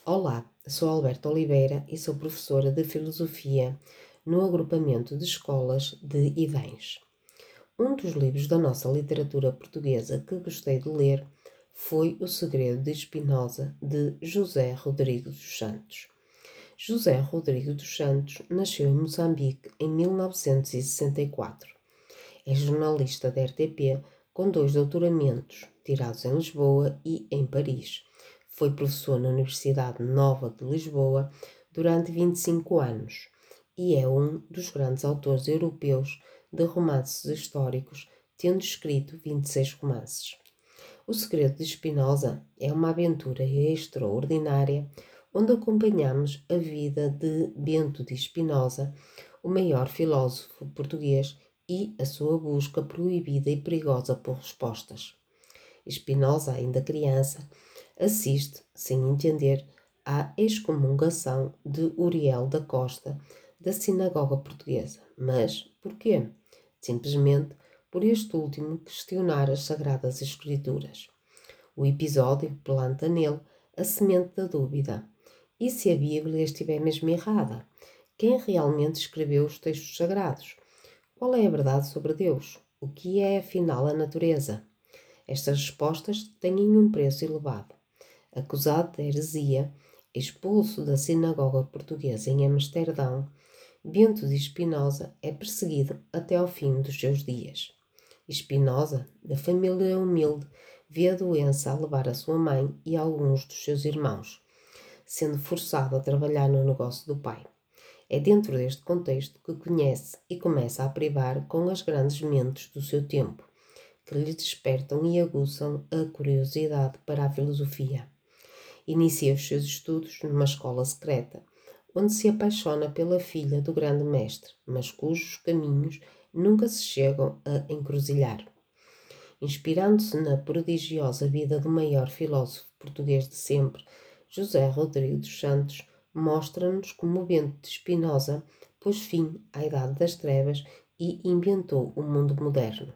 Olá, sou Alberto Oliveira e sou professora de Filosofia no agrupamento de escolas de Idens. Um dos livros da nossa literatura portuguesa que gostei de ler foi O Segredo de Spinoza, de José Rodrigues dos Santos. José Rodrigues dos Santos nasceu em Moçambique em 1964. É jornalista da RTP com 2 doutoramentos, tirados em Lisboa e em Paris. Foi professor na Universidade Nova de Lisboa durante 25 anos e é um dos grandes autores europeus de romances históricos, tendo escrito 26 romances. O Segredo de Spinoza é uma aventura extraordinária onde acompanhamos a vida de Bento de Spinoza, o maior filósofo português, e a sua busca proibida e perigosa por respostas. Spinoza, ainda criança, assiste, sem entender, à excomungação de Uriel da Costa da sinagoga portuguesa. Mas porquê? Simplesmente por este último questionar as Sagradas Escrituras. O episódio planta nele a semente da dúvida. E se a Bíblia estiver mesmo errada? Quem realmente escreveu os textos sagrados? Qual é a verdade sobre Deus? O que é, afinal, a natureza? Estas respostas têm um preço elevado. Acusado de heresia, expulso da sinagoga portuguesa em Amsterdão, Bento de Spinoza é perseguido até ao fim dos seus dias. Spinoza, da família humilde, vê a doença a levar a sua mãe e alguns dos seus irmãos, sendo forçado a trabalhar no negócio do pai. É dentro deste contexto que conhece e começa a privar com as grandes mentes do seu tempo, que lhe despertam e aguçam a curiosidade para a filosofia. Inicia os seus estudos numa escola secreta, onde se apaixona pela filha do grande mestre, mas cujos caminhos nunca se chegam a encruzilhar. Inspirando-se na prodigiosa vida do maior filósofo português de sempre, José Rodrigues dos Santos mostra-nos como Bento de Spinoza pôs fim à Idade das Trevas e inventou o mundo moderno.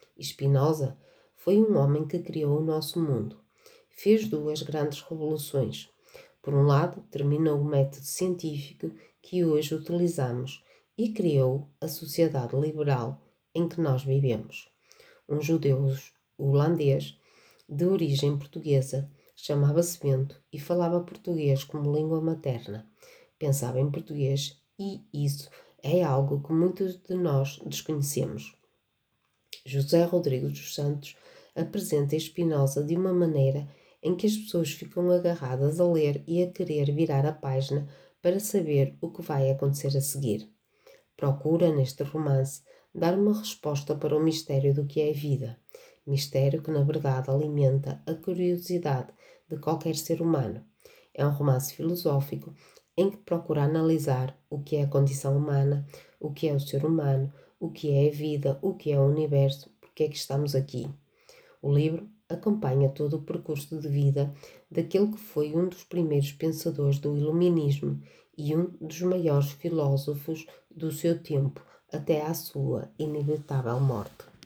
Spinoza foi um homem que criou o nosso mundo. Fez 2 grandes revoluções. Por um lado, terminou o método científico que hoje utilizamos e criou a sociedade liberal em que nós vivemos. Um judeu holandês de origem portuguesa chamava-se Bento e falava português como língua materna. Pensava em português e isso é algo que muitos de nós desconhecemos. José Rodrigues dos Santos apresenta Spinoza de uma maneira em que as pessoas ficam agarradas a ler e a querer virar a página para saber o que vai acontecer a seguir. Procura, neste romance, dar uma resposta para o mistério do que é a vida, mistério que, na verdade, alimenta a curiosidade de qualquer ser humano. É um romance filosófico em que procura analisar o que é a condição humana, o que é o ser humano, o que é a vida, o que é o universo, porque é que estamos aqui. O livro acompanha todo o percurso de vida daquele que foi um dos primeiros pensadores do Iluminismo e um dos maiores filósofos do seu tempo, até à sua inevitável morte.